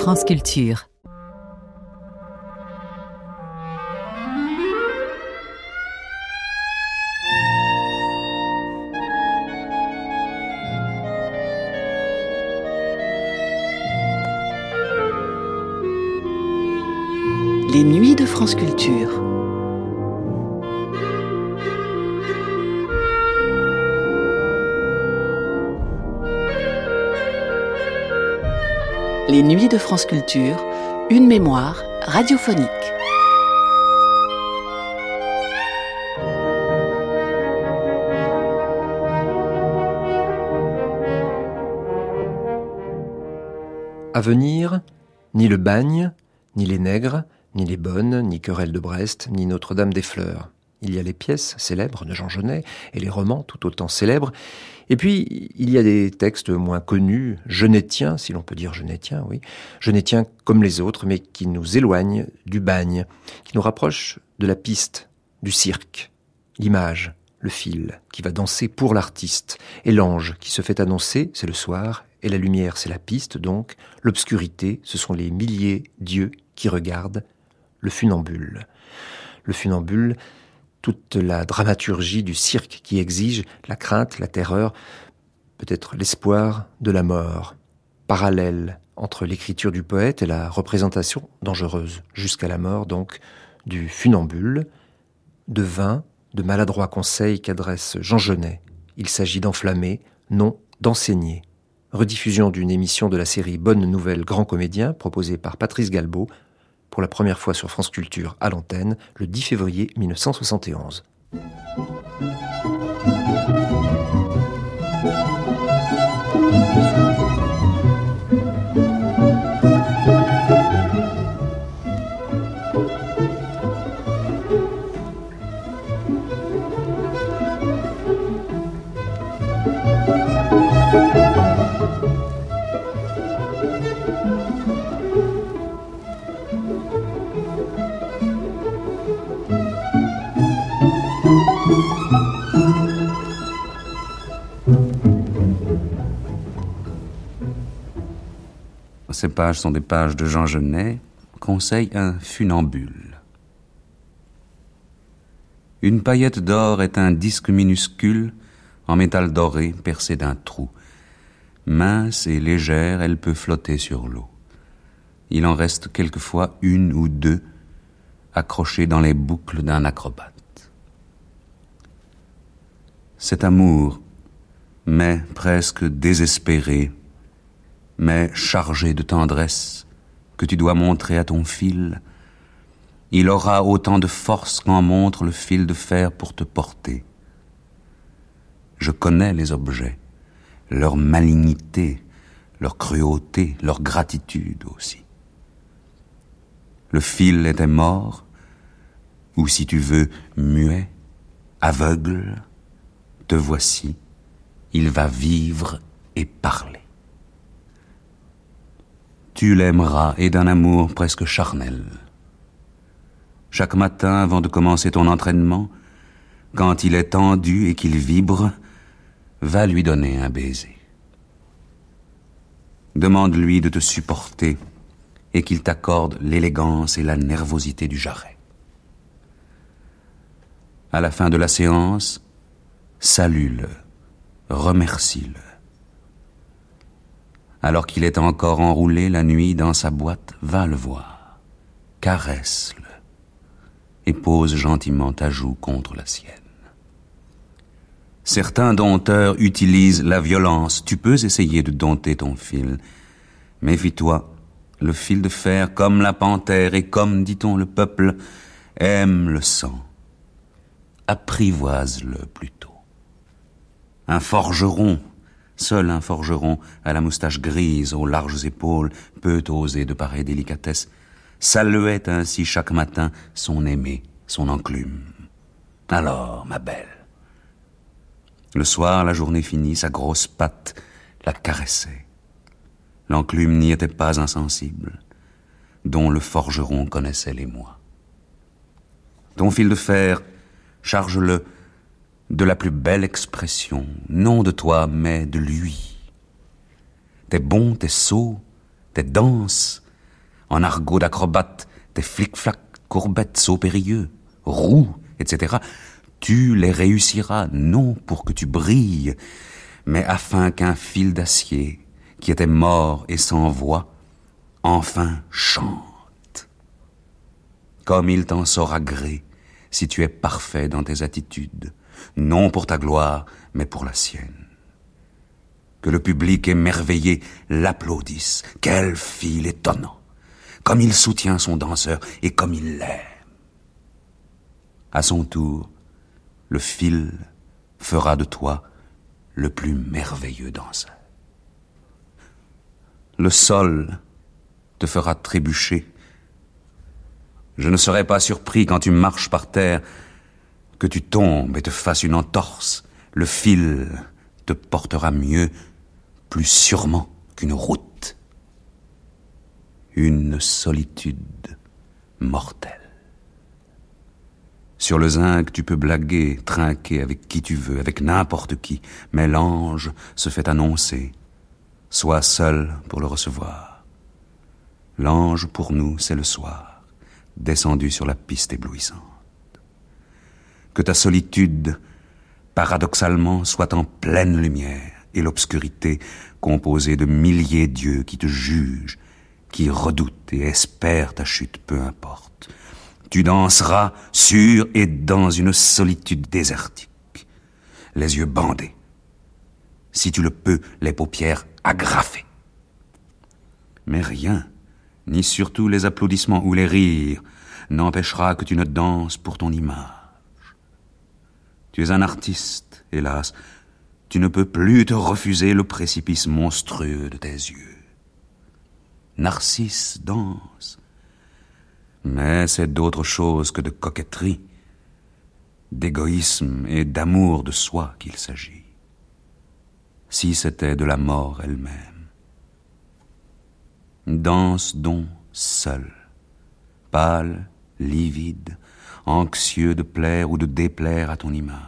France Culture. Les nuits de France Culture. Les nuits de France Culture, une mémoire radiophonique. À venir, ni le bagne, ni les nègres, ni les bonnes, ni Querelle de Brest, ni Notre-Dame des Fleurs. Il y a les pièces célèbres de Jean Genet et les romans tout autant célèbres. Et puis, il y a des textes moins connus, genetiens, si l'on peut dire genetiens, oui. Genetiens comme les autres, mais qui nous éloignent du bagne, qui nous rapprochent de la piste, du cirque, l'image, le fil, qui va danser pour l'artiste. Et l'ange qui se fait annoncer, c'est le soir, et la lumière, c'est la piste, donc. L'obscurité, ce sont les milliers d'yeux qui regardent le funambule. Le funambule, toute la dramaturgie du cirque qui exige la crainte, la terreur, peut-être l'espoir de la mort. Parallèle entre l'écriture du poète et la représentation dangereuse, jusqu'à la mort donc, du funambule, de vains, de maladroits conseils qu'adresse Jean Genet. Il s'agit d'enflammer, non d'enseigner. Rediffusion d'une émission de la série Bonne Nouvelle Grand Comédien, proposée par Patrice Galbaud, pour la première fois sur France Culture à l'antenne, le 10 février 1971. Ces pages sont des pages de Jean Genet, conseille un funambule. Une paillette d'or est un disque minuscule en métal doré percé d'un trou. Mince et légère, elle peut flotter sur l'eau. Il en reste quelquefois une ou deux accrochées dans les boucles d'un acrobate. Cet amour, mais presque désespéré, mais chargé de tendresse, que tu dois montrer à ton fil, il aura autant de force qu'en montre le fil de fer pour te porter. Je connais les objets, leur malignité, leur cruauté, leur gratitude aussi. Le fil était mort, ou si tu veux, muet, aveugle, te voici, il va vivre et parler. Tu l'aimeras et d'un amour presque charnel. Chaque matin, avant de commencer ton entraînement, quand il est tendu et qu'il vibre, va lui donner un baiser. Demande-lui de te supporter et qu'il t'accorde l'élégance et la nervosité du jarret. À la fin de la séance, salue-le, remercie-le. Alors qu'il est encore enroulé la nuit dans sa boîte, va le voir, caresse-le et pose gentiment ta joue contre la sienne. Certains dompteurs utilisent la violence. Tu peux essayer de dompter ton fil. Méfie-toi, le fil de fer, comme la panthère et comme, dit-on, le peuple, aime le sang. Apprivoise-le plutôt. Un forgeron, seul un forgeron à la moustache grise, aux larges épaules, peut oser de pareilles délicatesses, saluait ainsi chaque matin son aimé, son enclume. Alors, ma belle. Le soir, la journée finie, sa grosse patte la caressait. L'enclume n'y était pas insensible, dont le forgeron connaissait l'émoi. Ton fil de fer, charge-le de la plus belle expression, non de toi, mais de lui. Tes bonds, tes sauts, tes danses, en argot d'acrobate, tes flic-flac, courbettes, sauts périlleux, roues, etc., tu les réussiras, non pour que tu brilles, mais afin qu'un fil d'acier, qui était mort et sans voix, enfin chante. Comme il t'en saura gré, si tu es parfait dans tes attitudes, non pour ta gloire, mais pour la sienne. Que le public émerveillé l'applaudisse. Quel fil étonnant! Comme il soutient son danseur et comme il l'aime. À son tour, le fil fera de toi le plus merveilleux danseur. Le sol te fera trébucher. Je ne serai pas surpris quand tu marches par terre que tu tombes et te fasses une entorse. Le fil te portera mieux, plus sûrement qu'une route. Une solitude mortelle. Sur le zinc, tu peux blaguer, trinquer avec qui tu veux, avec n'importe qui, mais l'ange se fait annoncer. Sois seul pour le recevoir. L'ange, pour nous, c'est le soir, descendu sur la piste éblouissante. Que ta solitude, paradoxalement, soit en pleine lumière, et l'obscurité composée de milliers d'yeux qui te jugent, qui redoutent et espèrent ta chute, peu importe. Tu danseras sur et dans une solitude désertique, les yeux bandés. Si tu le peux, les paupières agrafées. Mais rien, ni surtout les applaudissements ou les rires, n'empêchera que tu ne danses pour ton image. Tu es un artiste, hélas. Tu ne peux plus te refuser le précipice monstrueux de tes yeux. Narcisse danse. Mais c'est d'autre chose que de coquetterie, d'égoïsme et d'amour de soi qu'il s'agit. Si c'était de la mort elle-même. Danse donc seul, pâle, livide, anxieux de plaire ou de déplaire à ton image.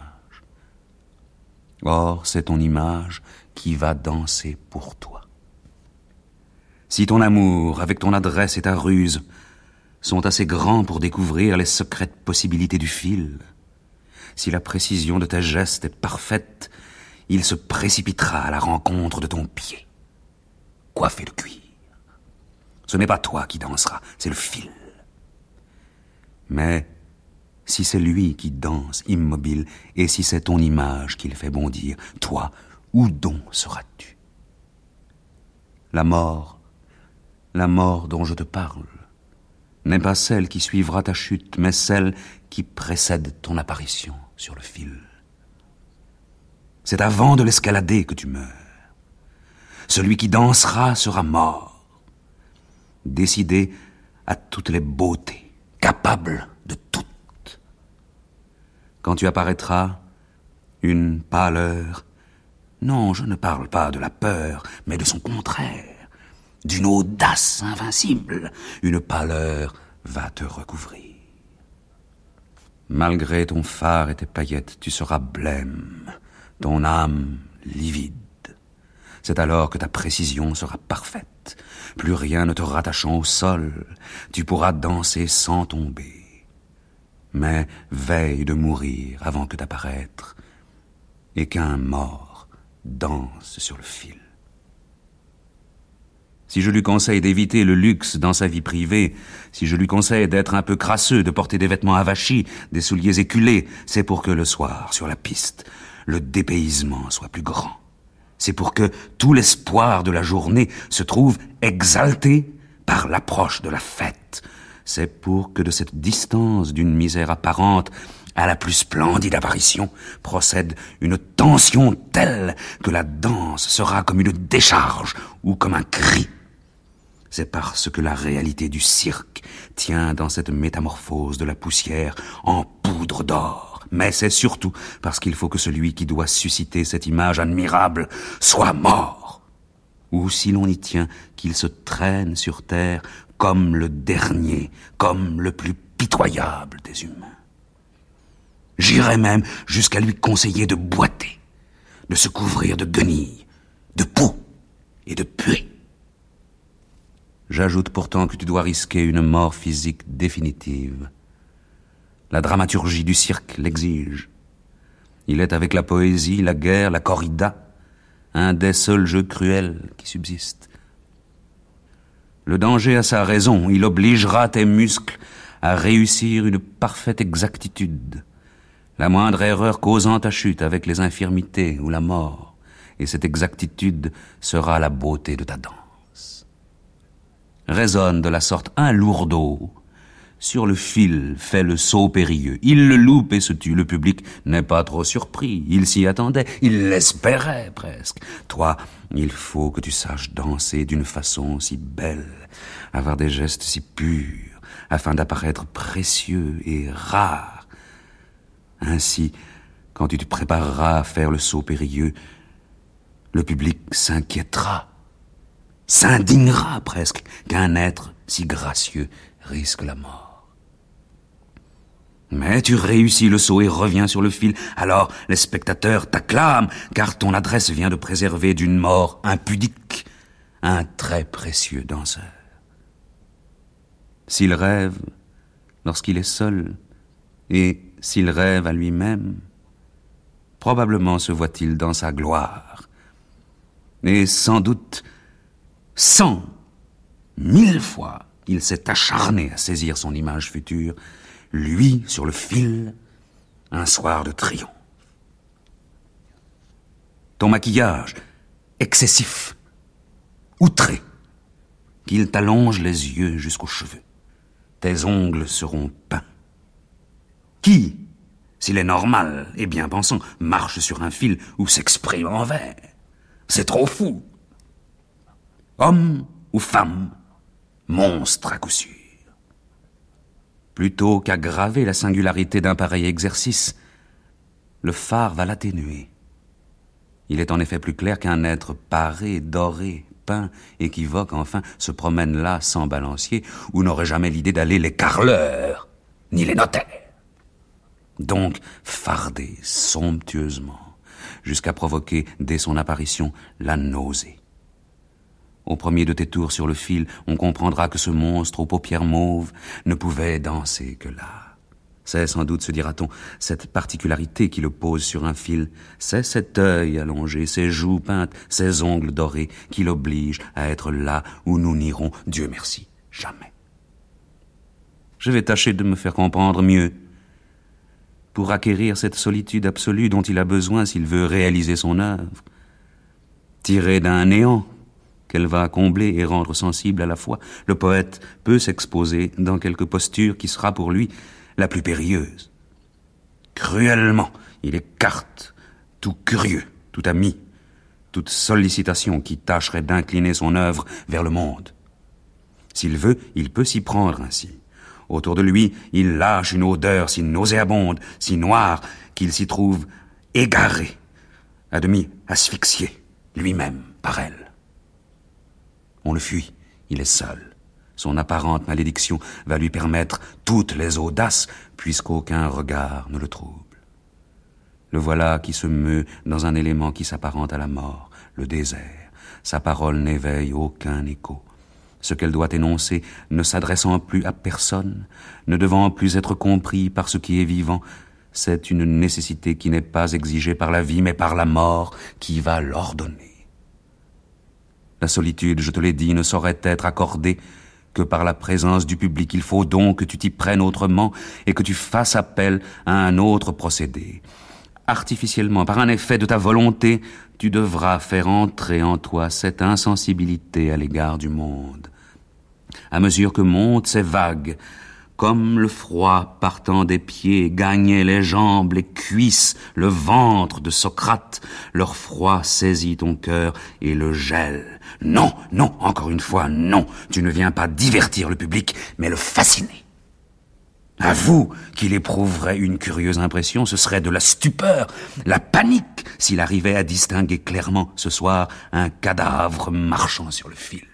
Or, c'est ton image qui va danser pour toi. Si ton amour, avec ton adresse et ta ruse, sont assez grands pour découvrir les secrètes possibilités du fil, si la précision de tes gestes est parfaite, il se précipitera à la rencontre de ton pied, coiffé de cuir. Ce n'est pas toi qui danseras, c'est le fil. Mais si c'est lui qui danse immobile, et si c'est ton image qui le fait bondir, toi, où donc seras-tu? La mort dont je te parle, n'est pas celle qui suivra ta chute, mais celle qui précède ton apparition sur le fil. C'est avant de l'escalader que tu meurs. Celui qui dansera sera mort, décidé à toutes les beautés, capable de toutes. Quand tu apparaîtras, une pâleur, non, je ne parle pas de la peur, mais de son contraire, d'une audace invincible, une pâleur va te recouvrir. Malgré ton phare et tes paillettes, tu seras blême, ton âme livide. C'est alors que ta précision sera parfaite, plus rien ne te rattachant au sol, tu pourras danser sans tomber. Mais veille de mourir avant que d'apparaître, et qu'un mort danse sur le fil. Si je lui conseille d'éviter le luxe dans sa vie privée, si je lui conseille d'être un peu crasseux, de porter des vêtements avachis, des souliers éculés, c'est pour que le soir, sur la piste, le dépaysement soit plus grand. C'est pour que tout l'espoir de la journée se trouve exalté par l'approche de la fête. C'est pour que de cette distance d'une misère apparente à la plus splendide apparition procède une tension telle que la danse sera comme une décharge ou comme un cri. C'est parce que la réalité du cirque tient dans cette métamorphose de la poussière en poudre d'or. Mais c'est surtout parce qu'il faut que celui qui doit susciter cette image admirable soit mort. Ou si l'on y tient, qu'il se traîne sur terre comme le dernier, comme le plus pitoyable des humains. J'irais même jusqu'à lui conseiller de boiter, de se couvrir de guenilles, de poux et de puée. J'ajoute pourtant que tu dois risquer une mort physique définitive. La dramaturgie du cirque l'exige. Il est avec la poésie, la guerre, la corrida, un des seuls jeux cruels qui subsistent. Le danger a sa raison, il obligera tes muscles à réussir une parfaite exactitude, la moindre erreur causant ta chute avec les infirmités ou la mort, et cette exactitude sera la beauté de ta danse. Résonne de la sorte un lourdeau, sur le fil fait le saut périlleux, il le loupe et se tue, le public n'est pas trop surpris, il s'y attendait, il l'espérait presque. Toi, il faut que tu saches danser d'une façon si belle, avoir des gestes si purs, afin d'apparaître précieux et rare. Ainsi, quand tu te prépareras à faire le saut périlleux, le public s'inquiétera, s'indignera presque qu'un être si gracieux risque la mort. Mais tu réussis le saut et reviens sur le fil, alors les spectateurs t'acclament, car ton adresse vient de préserver d'une mort impudique un très précieux danseur. S'il rêve lorsqu'il est seul, et s'il rêve à lui-même, probablement se voit-il dans sa gloire. Et sans doute, 100 000 fois, il s'est acharné à saisir son image future, lui sur le fil, un soir de triomphe. Ton maquillage, excessif, outré, qu'il t'allonge les yeux jusqu'aux cheveux. Tes ongles seront peints. Qui, s'il est normal et bien pensant, marche sur un fil ou s'exprime en vers? C'est trop fou. Homme ou femme, monstre à coup sûr. Plutôt qu'aggraver la singularité d'un pareil exercice, le phare va l'atténuer. Il est en effet plus clair qu'un être paré, doré, peint, équivoque, enfin, se promène là sans balancier, ou n'aurait jamais l'idée d'aller les carleurs, ni les notaires. Donc, fardé somptueusement, jusqu'à provoquer, dès son apparition, la nausée. Au premier de tes tours sur le fil, on comprendra que ce monstre aux paupières mauves ne pouvait danser que là. C'est sans doute, se dira-t-on, cette particularité qui le pose sur un fil. C'est cet œil allongé, ces joues peintes, ces ongles dorés qui l'obligent à être là où nous n'irons, Dieu merci, jamais. Je vais tâcher de me faire comprendre mieux pour acquérir cette solitude absolue dont il a besoin s'il veut réaliser son œuvre. Tirée d'un néant qu'elle va combler et rendre sensible à la fois, le poète peut s'exposer dans quelque posture qui sera pour lui la plus périlleuse. Cruellement, il écarte tout curieux, tout ami, toute sollicitation qui tâcherait d'incliner son œuvre vers le monde. S'il veut, il peut s'y prendre ainsi. Autour de lui, il lâche une odeur si nauséabonde, si noire, qu'il s'y trouve égaré, à demi asphyxié, lui-même, par elle. On le fuit, il est seul. Son apparente malédiction va lui permettre toutes les audaces, puisqu'aucun regard ne le trouble. Le voilà qui se meut dans un élément qui s'apparente à la mort, le désert. Sa parole n'éveille aucun écho. Ce qu'elle doit énoncer ne s'adressant plus à personne, ne devant plus être compris par ce qui est vivant, c'est une nécessité qui n'est pas exigée par la vie, mais par la mort qui va l'ordonner. La solitude, je te l'ai dit, ne saurait être accordée que par la présence du public. Il faut donc que tu t'y prennes autrement et que tu fasses appel à un autre procédé. Artificiellement, par un effet de ta volonté, tu devras faire entrer en toi cette insensibilité à l'égard du monde. À mesure que montent ces vagues, comme le froid partant des pieds gagnait les jambes, les cuisses, le ventre de Socrate, leur froid saisit ton cœur et le gèle. Non, non, encore une fois, non, tu ne viens pas divertir le public, mais le fasciner. Avoue qu'il éprouverait une curieuse impression, ce serait de la stupeur, la panique, s'il arrivait à distinguer clairement ce soir un cadavre marchant sur le fil.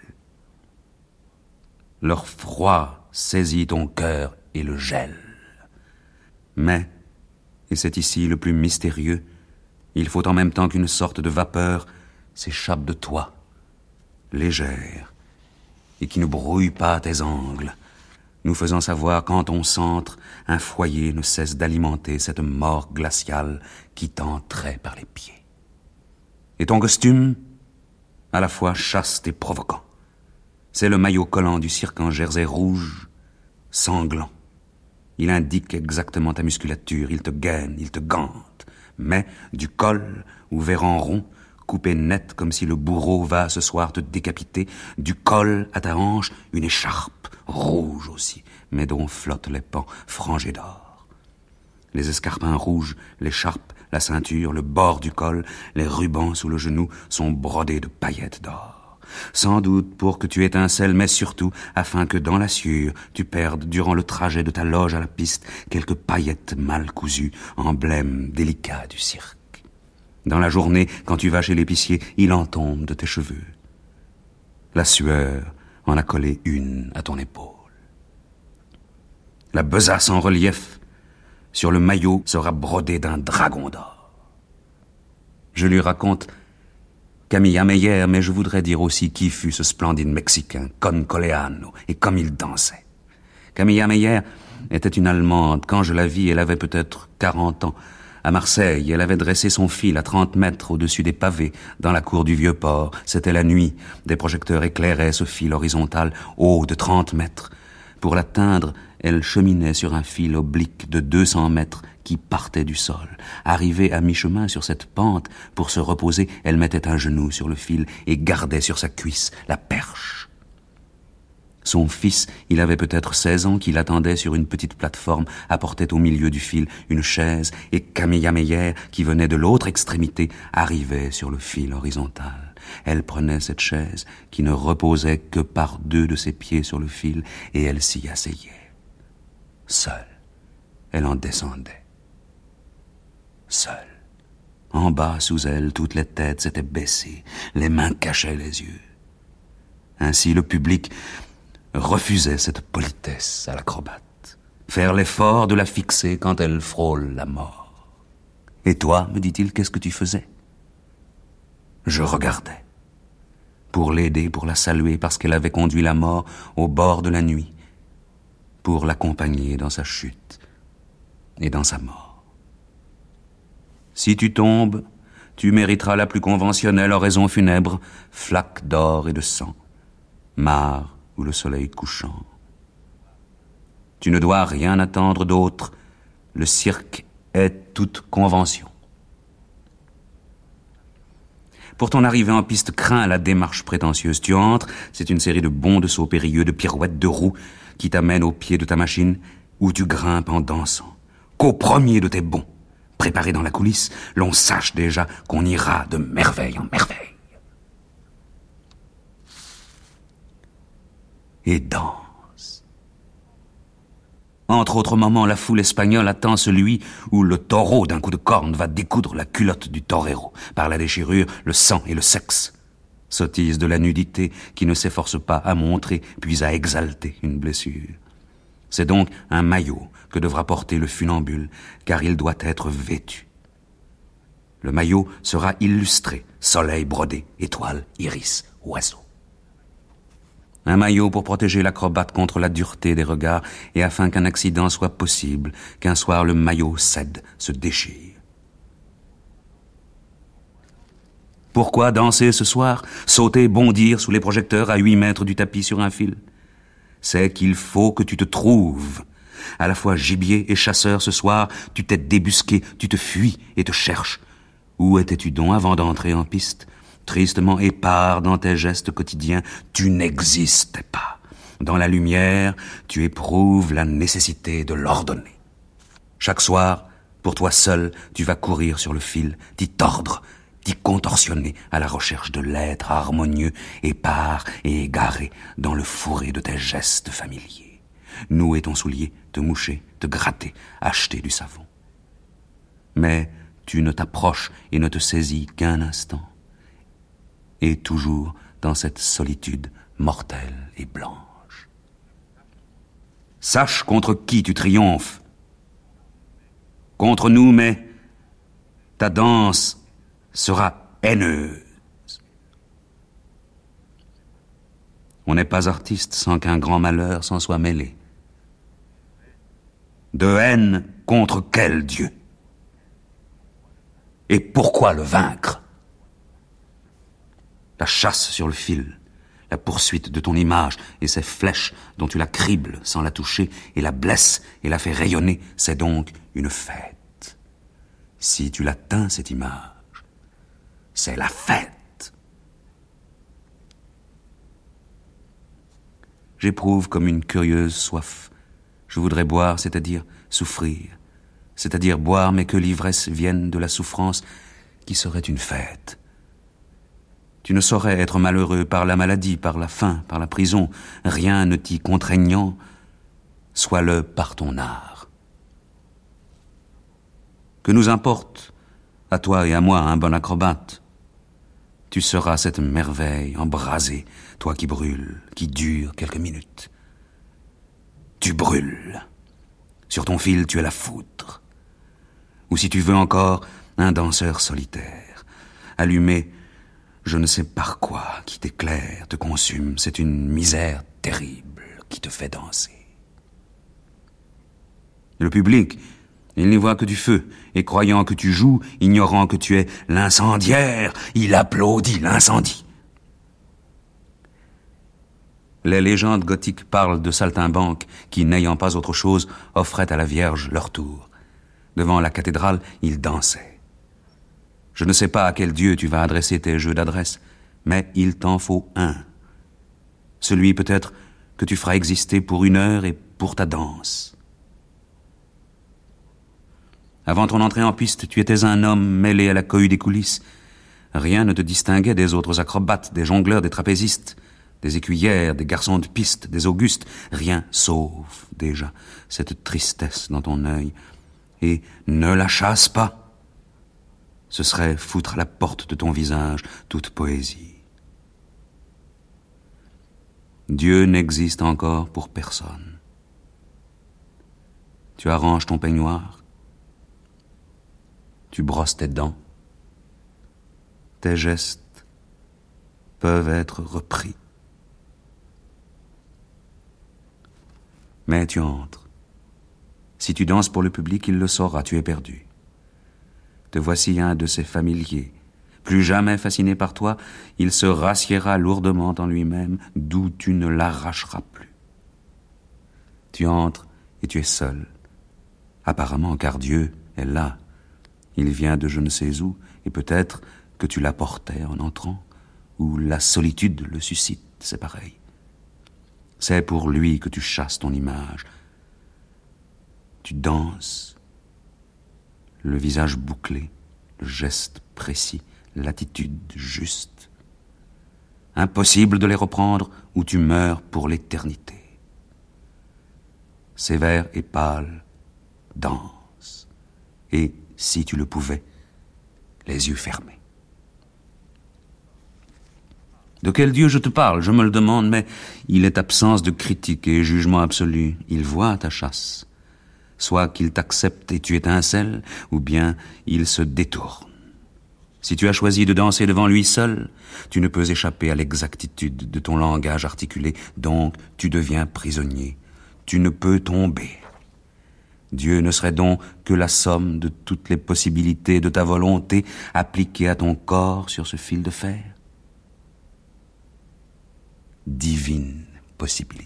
Leur froid saisit ton cœur et le gèle. Mais, et c'est ici le plus mystérieux, il faut en même temps qu'une sorte de vapeur s'échappe de toi, légère et qui ne brouille pas tes angles, nous faisant savoir qu'en ton centre, un foyer ne cesse d'alimenter cette mort glaciale qui t'entrait par les pieds. Et ton costume, à la fois chaste et provoquant, c'est le maillot collant du cirque en jersey rouge, sanglant. Il indique exactement ta musculature, il te gaine, il te gante, mais du col, ouvert en rond, coupé net comme si le bourreau va ce soir te décapiter, du col à ta hanche, une écharpe, rouge aussi, mais dont flottent les pans frangés d'or. Les escarpins rouges, l'écharpe, la ceinture, le bord du col, les rubans sous le genou sont brodés de paillettes d'or. Sans doute pour que tu étincelles, mais surtout afin que dans la sueur, tu perdes durant le trajet de ta loge à la piste quelques paillettes mal cousues, emblème délicat du cirque. Dans la journée, quand tu vas chez l'épicier, il en tombe de tes cheveux. La sueur en a collé une à ton épaule. La besace en relief sur le maillot sera brodée d'un dragon d'or. Je lui raconte Camilla Meyer, mais je voudrais dire aussi qui fut ce splendide Mexicain, Con Coleano, et comme il dansait. Camilla Meyer était une Allemande. Quand je la vis, elle avait peut-être 40 ans. À Marseille, elle avait dressé son fil à 30 mètres au-dessus des pavés, dans la cour du Vieux-Port. C'était la nuit. Des projecteurs éclairaient ce fil horizontal, haut de 30 mètres. Pour l'atteindre, elle cheminait sur un fil oblique de 200 mètres qui partait du sol. Arrivée à mi-chemin sur cette pente, pour se reposer, elle mettait un genou sur le fil et gardait sur sa cuisse la perche. Son fils, il avait peut-être 16 ans, qui l'attendait sur une petite plateforme, apportait au milieu du fil une chaise, et Camilla Meyer, qui venait de l'autre extrémité, arrivait sur le fil horizontal. Elle prenait cette chaise, qui ne reposait que par 2 de ses pieds sur le fil, et elle s'y asseyait. Seule, elle en descendait. Seule. En bas, sous elle, toutes les têtes s'étaient baissées, les mains cachaient les yeux. Ainsi, le public refusait cette politesse à l'acrobate, faire l'effort de la fixer quand elle frôle la mort. Et toi, me dit-il, qu'est-ce que tu faisais? Je regardais, pour l'aider, pour la saluer, parce qu'elle avait conduit la mort au bord de la nuit, pour l'accompagner dans sa chute et dans sa mort. Si tu tombes, tu mériteras la plus conventionnelle oraison funèbre, flaque d'or et de sang, mare ou le soleil couchant. Tu ne dois rien attendre d'autre, le cirque est toute convention. Pour ton arrivée en piste, crains la démarche prétentieuse. Tu entres, c'est une série de bonds de sauts périlleux, de pirouettes, de roues qui t'amènent au pied de ta machine, où tu grimpes en dansant. Qu'au premier de tes bonds, préparé dans la coulisse, l'on sache déjà qu'on ira de merveille en merveille. Et danse. Entre autres moments, la foule espagnole attend celui où le taureau d'un coup de corne va découdre la culotte du torero. Par la déchirure, le sang et le sexe. Sottise de la nudité qui ne s'efforce pas à montrer puis à exalter une blessure. C'est donc un maillot que devra porter le funambule, car il doit être vêtu. Le maillot sera illustré, soleil brodé, étoile, iris, oiseau. Un maillot pour protéger l'acrobate contre la dureté des regards et afin qu'un accident soit possible, qu'un soir le maillot cède, se déchire. Pourquoi danser ce soir, sauter, bondir sous les projecteurs à 8 mètres du tapis sur un fil? C'est qu'il faut que tu te trouves. À la fois gibier et chasseur ce soir, tu t'es débusqué, tu te fuis et te cherches. Où étais-tu donc avant d'entrer en piste? Tristement épars dans tes gestes quotidiens, tu n'existais pas. Dans la lumière, tu éprouves la nécessité de l'ordonner. Chaque soir, pour toi seul, tu vas courir sur le fil, t'y tordre, t'y contorsionner à la recherche de l'être harmonieux, épars et égaré dans le fourré de tes gestes familiers. Nouer ton soulier, te moucher, te gratter, acheter du savon. Mais tu ne t'approches et ne te saisis qu'un instant. Et toujours dans cette solitude mortelle et blanche. Sache contre qui tu triomphes. Contre nous, mais ta danse sera haineuse. On n'est pas artiste sans qu'un grand malheur s'en soit mêlé. De haine contre quel Dieu? Et pourquoi le vaincre? La chasse sur le fil, la poursuite de ton image et ces flèches dont tu la cribles sans la toucher et la blesses et la fais rayonner, c'est donc une fête. Si tu l'atteins, cette image, c'est la fête. J'éprouve comme une curieuse soif. Je voudrais boire, c'est-à-dire souffrir, c'est-à-dire boire, mais que l'ivresse vienne de la souffrance qui serait une fête. Tu ne saurais être malheureux par la maladie, par la faim, par la prison, rien ne t'y contraignant, sois-le par ton art. Que nous importe, à toi et à moi, un bon acrobate? Tu seras cette merveille embrasée, toi qui brûles, qui dure quelques minutes. Tu brûles. Sur ton fil, tu es la foudre. Ou si tu veux encore, un danseur solitaire, allumé, je ne sais par quoi, qui t'éclaire, te consume, c'est une misère terrible qui te fait danser. Le public, il n'y voit que du feu, et croyant que tu joues, ignorant que tu es l'incendiaire, il applaudit l'incendie. Les légendes gothiques parlent de saltimbanques qui, n'ayant pas autre chose, offraient à la Vierge leur tour. Devant la cathédrale, ils dansaient. Je ne sais pas à quel Dieu tu vas adresser tes jeux d'adresse, mais il t'en faut un. Celui peut-être que tu feras exister pour 1 heure et pour ta danse. Avant ton entrée en piste, tu étais un homme mêlé à la cohue des coulisses. Rien ne te distinguait des autres acrobates, des jongleurs, des trapézistes, des écuyères, des garçons de piste, des augustes. Rien, sauf déjà cette tristesse dans ton œil. Et ne la chasse pas. Ce serait foutre à la porte de ton visage toute poésie. Dieu n'existe encore pour personne. Tu arranges ton peignoir, tu brosses tes dents, tes gestes peuvent être repris. Mais tu entres. Si tu danses pour le public, il le saura, tu es perdu. Te voici un de ses familiers. Plus jamais fasciné par toi, il se rassiera lourdement en lui-même, d'où tu ne l'arracheras plus. Tu entres et tu es seul. Apparemment, car Dieu est là. Il vient de je ne sais où, et peut-être que tu l'apportais en entrant, ou la solitude le suscite, c'est pareil. C'est pour lui que tu chasses ton image. Tu danses, le visage bouclé, le geste précis, l'attitude juste. Impossible de les reprendre ou tu meurs pour l'éternité. Sévère et pâle, danse. Et, si tu le pouvais, les yeux fermés. De quel Dieu je te parle, je me le demande, mais il est absence de critique et jugement absolu. Il voit ta chasse. Soit qu'il t'accepte et tu étincelles, ou bien il se détourne. Si tu as choisi de danser devant lui seul, tu ne peux échapper à l'exactitude de ton langage articulé, donc tu deviens prisonnier. Tu ne peux tomber. Dieu ne serait donc que la somme de toutes les possibilités de ta volonté appliquées à ton corps sur ce fil de fer? Divine possibilité.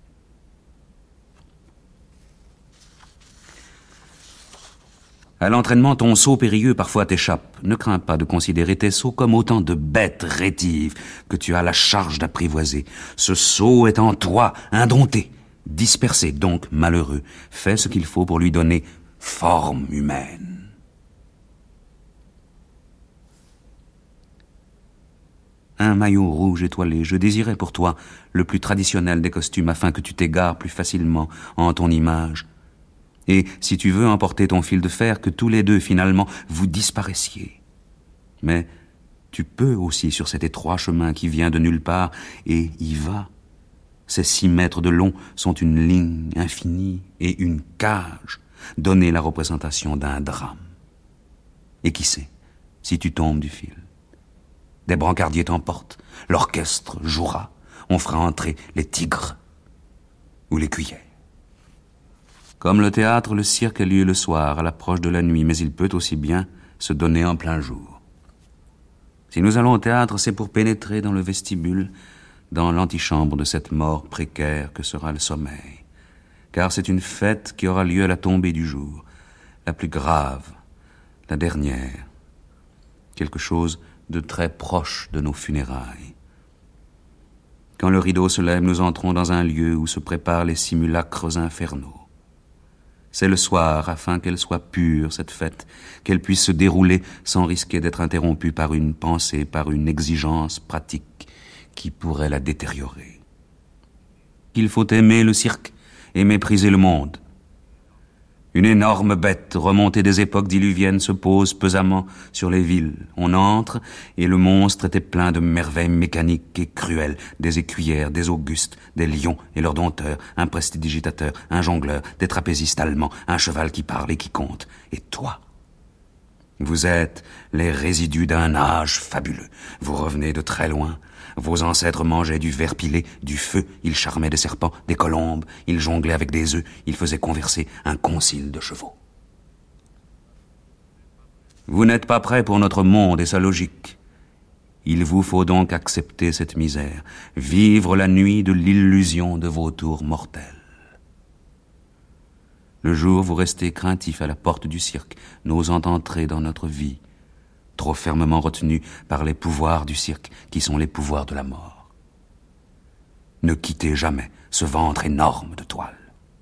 À l'entraînement, ton saut périlleux parfois t'échappe. Ne crains pas de considérer tes sauts comme autant de bêtes rétives que tu as la charge d'apprivoiser. Ce saut est en toi, indompté, dispersé, donc malheureux. Fais ce qu'il faut pour lui donner forme humaine. Un maillot rouge étoilé, je désirais pour toi le plus traditionnel des costumes afin que tu t'égares plus facilement en ton image. Et, si tu veux emporter ton fil de fer, que tous les deux, finalement, vous disparaissiez. Mais tu peux aussi sur cet étroit chemin qui vient de nulle part, et y va. Ces 6 mètres de long sont une ligne infinie et une cage, donner la représentation d'un drame. Et qui sait, si tu tombes du fil? Des brancardiers t'emportent, l'orchestre jouera, on fera entrer les tigres ou les cuillères. Comme le théâtre, le cirque a lieu le soir, à l'approche de la nuit, mais il peut aussi bien se donner en plein jour. Si nous allons au théâtre, c'est pour pénétrer dans le vestibule, dans l'antichambre de cette mort précaire que sera le sommeil. Car c'est une fête qui aura lieu à la tombée du jour, la plus grave, la dernière, quelque chose de très proche de nos funérailles. Quand le rideau se lève, nous entrons dans un lieu où se préparent les simulacres infernaux. C'est le soir, afin qu'elle soit pure, cette fête, qu'elle puisse se dérouler sans risquer d'être interrompue par une pensée, par une exigence pratique qui pourrait la détériorer. Il faut aimer le cirque et mépriser le monde. Une énorme bête remontée des époques diluviennes se pose pesamment sur les villes. On entre et le monstre était plein de merveilles mécaniques et cruelles. Des écuyères, des augustes, des lions et leurs dompteurs, un prestidigitateur, un jongleur, des trapézistes allemands, un cheval qui parle et qui compte. Et toi, vous êtes les résidus d'un âge fabuleux. Vous revenez de très loin. Vos ancêtres mangeaient du ver pilé, du feu, ils charmaient des serpents, des colombes, ils jonglaient avec des œufs, ils faisaient converser un concile de chevaux. Vous n'êtes pas prêts pour notre monde et sa logique. Il vous faut donc accepter cette misère, vivre la nuit de l'illusion de vos tours mortels. Le jour, vous restez craintif à la porte du cirque, n'osant entrer dans notre vie, trop fermement retenu par les pouvoirs du cirque, qui sont les pouvoirs de la mort. Ne quittez jamais ce ventre énorme de toile.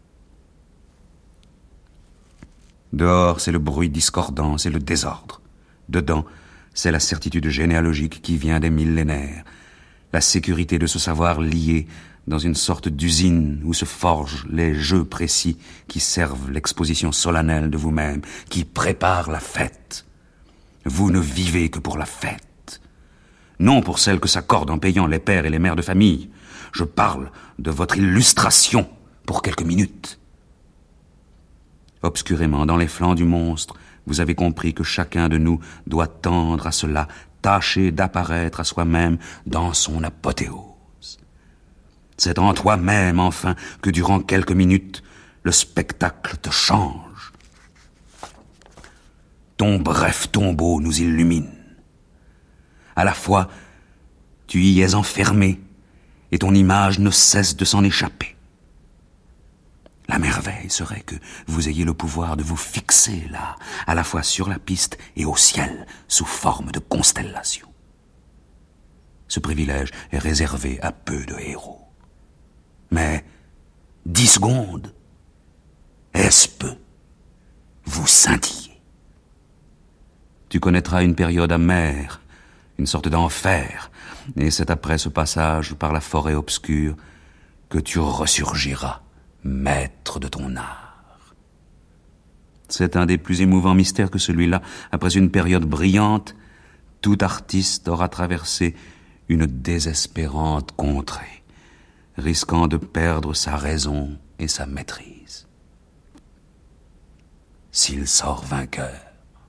Dehors, c'est le bruit discordant, c'est le désordre. Dedans, c'est la certitude généalogique qui vient des millénaires, la sécurité de se savoir lié dans une sorte d'usine où se forgent les jeux précis qui servent l'exposition solennelle de vous-même, qui préparent la fête. Vous ne vivez que pour la fête, non pour celle que s'accordent en payant les pères et les mères de famille. Je parle de votre illustration pour quelques minutes. Obscurément, dans les flancs du monstre, vous avez compris que chacun de nous doit tendre à cela, tâcher d'apparaître à soi-même dans son apothéose. C'est en toi-même, enfin, que durant quelques minutes, le spectacle te change. Ton bref tombeau nous illumine. À la fois, tu y es enfermé et ton image ne cesse de s'en échapper. La merveille serait que vous ayez le pouvoir de vous fixer là, à la fois sur la piste et au ciel, sous forme de constellation. Ce privilège est réservé à peu de héros. Mais 10 secondes, est-ce peu? Vous scintillez. Tu connaîtras une période amère, une sorte d'enfer, et c'est après ce passage par la forêt obscure que tu ressurgiras, maître de ton art. C'est un des plus émouvants mystères que celui-là. Après une période brillante, tout artiste aura traversé une désespérante contrée, risquant de perdre sa raison et sa maîtrise. S'il sort vainqueur,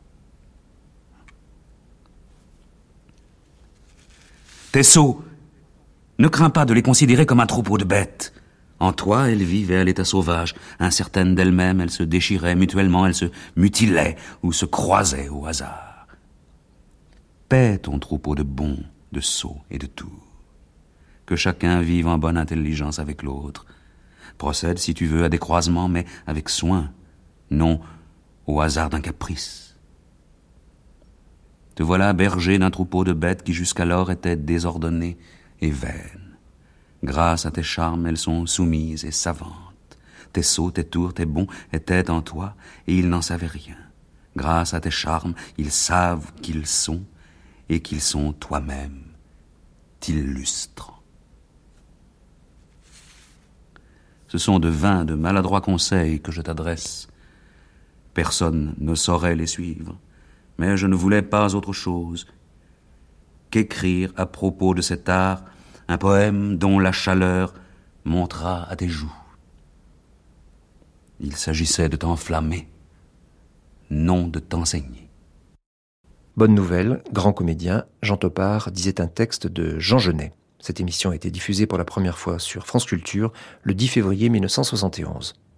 tes sots, ne crains pas de les considérer comme un troupeau de bêtes. En toi, elles vivaient à l'état sauvage. Incertaines d'elles-mêmes, elles se déchiraient mutuellement, elles se mutilaient ou se croisaient au hasard. Paie ton troupeau de bons, de sots et de tours. Que chacun vive en bonne intelligence avec l'autre. Procède, si tu veux, à des croisements, mais avec soin, non au hasard d'un caprice. Te voilà berger d'un troupeau de bêtes qui jusqu'alors étaient désordonnées et vaines. Grâce à tes charmes, elles sont soumises et savantes. Tes sots, tes tours, tes bons étaient en toi et ils n'en savaient rien. Grâce à tes charmes, ils savent qu'ils sont et qu'ils sont toi-même, t'illustrant. Ce sont de vains, de maladroits conseils que je t'adresse. Personne ne saurait les suivre. Mais je ne voulais pas autre chose qu'écrire à propos de cet art un poème dont la chaleur montera à tes joues. Il s'agissait de t'enflammer, non de t'enseigner. Bonne nouvelle, grand comédien, Jean Topart disait un texte de Jean Genet. Cette émission a été diffusée pour la première fois sur France Culture le 10 février 1971.